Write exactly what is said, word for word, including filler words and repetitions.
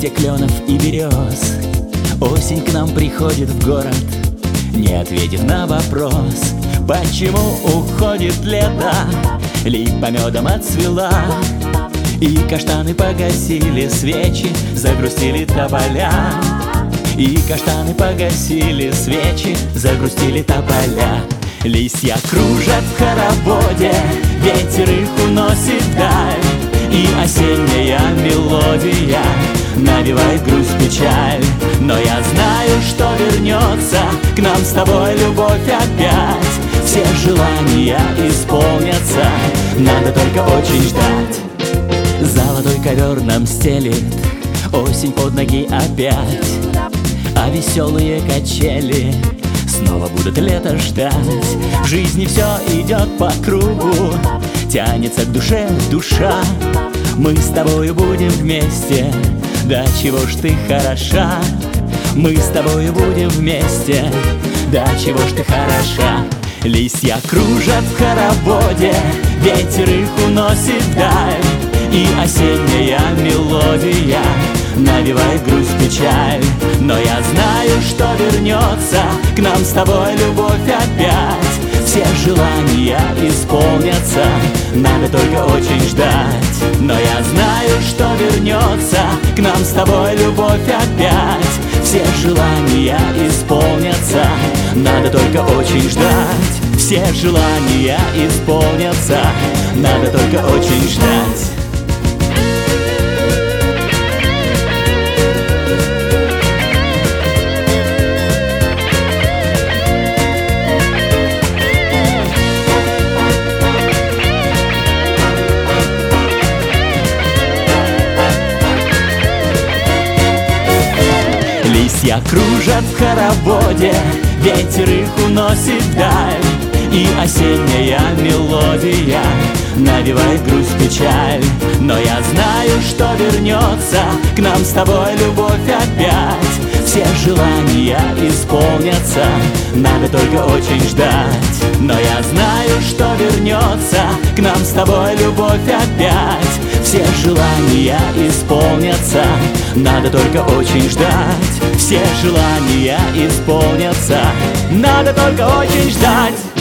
листья кленов и берез. Осень к нам приходит в город, не ответив на вопрос, почему уходит лето. Липа медом отцвела, и каштаны погасили свечи, загрустили тополя. И каштаны погасили свечи, загрустили тополя. Листья кружат в хороводе, ветер их уносит вдаль, и осенняя мелодия навевает грусть, печаль. Но я знаю, что вернется к нам с тобой любовь опять. Все желания исполнятся, надо только очень ждать. Золотой ковер нам стелит осень под ноги опять, а веселые качели снова будут лето ждать. В жизни все идет по кругу, тянется к душе душа. Мы с тобою будем вместе, да чего ж ты хороша. Мы с тобою будем вместе, да чего ж ты хороша. Листья кружат в хороводе, ветер их уносит вдаль, и осенняя мелодия навевает грусть, печаль. Но я знаю, что вернется к нам с тобой любовь опять. Все желания исполнятся, надо только очень ждать. Но я знаю, что вернется к нам с тобой любовь опять. Все желания исполнятся, надо только очень ждать. Все желания исполнятся, надо только очень ждать. Листья кружат в хороводе, ветер их уносит вдаль, и осенняя мелодия навевает грусть, печаль. Но я знаю, что вернется к нам с тобой любовь опять. Все желания исполнятся, надо только очень ждать. Но я знаю, что вернется к нам с тобой любовь опять. Все желания исполнятся, надо только очень ждать. Все желания исполнятся, надо только очень ждать.